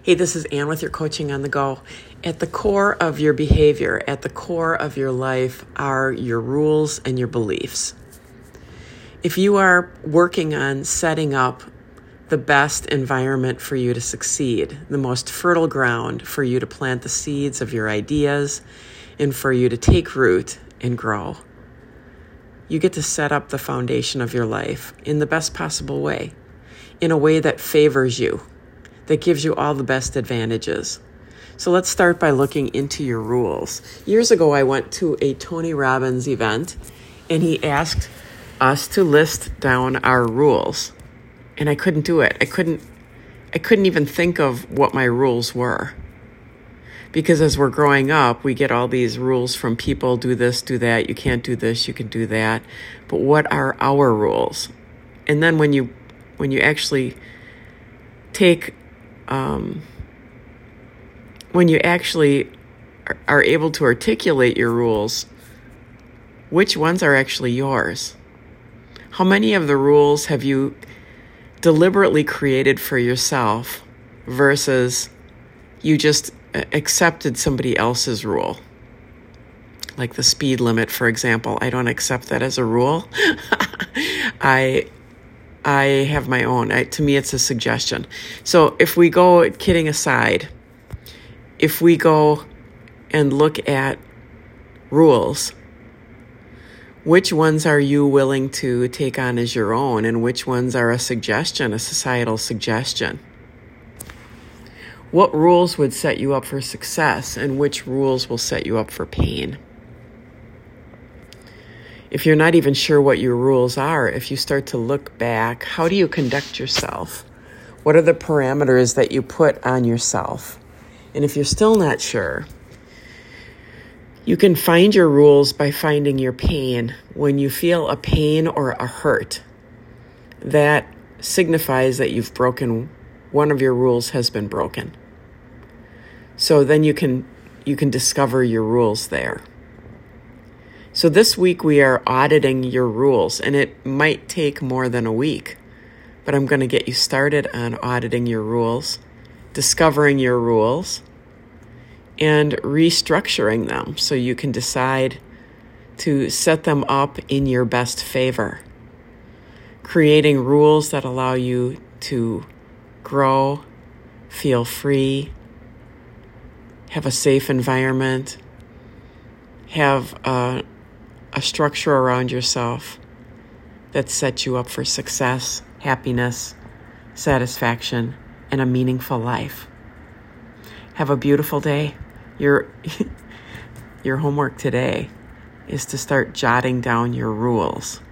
Hey, this is Ann with your Coaching on the Go. At the core of your behavior, at the core of your life are your rules and your beliefs. If you are working on setting up the best environment for you to succeed, the most fertile ground for you to plant the seeds of your ideas and for you to take root and grow, you get to set up the foundation of your life in the best possible way, in a way that favors you, that gives you all the best advantages. So let's start by looking into your rules. Years ago, I went to a Tony Robbins event, and he asked us to list down our rules. And I couldn't do it. I couldn't even think of what my rules were. Because as we're growing up, we get all these rules from people, do this, do that, you can't do this, you can do that. But what are our rules? And then when you actually take, when you actually are able to articulate your rules, which ones are actually yours? How many of the rules have you deliberately created for yourself versus you just accepted somebody else's rule? Like the speed limit, for example. I don't accept that as a rule. I have my own. To me, it's a suggestion. So if we go, kidding aside, if we go and look at rules, which ones are you willing to take on as your own, and which ones are a suggestion, a societal suggestion? What rules would set you up for success, and which rules will set you up for pain? If you're not even sure what your rules are, if you start to look back, how do you conduct yourself? What are the parameters that you put on yourself? And if you're still not sure, you can find your rules by finding your pain. When you feel a pain or a hurt, that signifies that you've broken, one of your rules has been broken. So then you can discover your rules there. So this week we are auditing your rules, and it might take more than a week, but I'm going to get you started on auditing your rules, discovering your rules, and restructuring them so you can decide to set them up in your best favor. Creating rules that allow you to grow, feel free, have a safe environment, have a structure around yourself that sets you up for success, happiness, satisfaction, and a meaningful life. Have a beautiful day. Your homework today is to start jotting down your rules.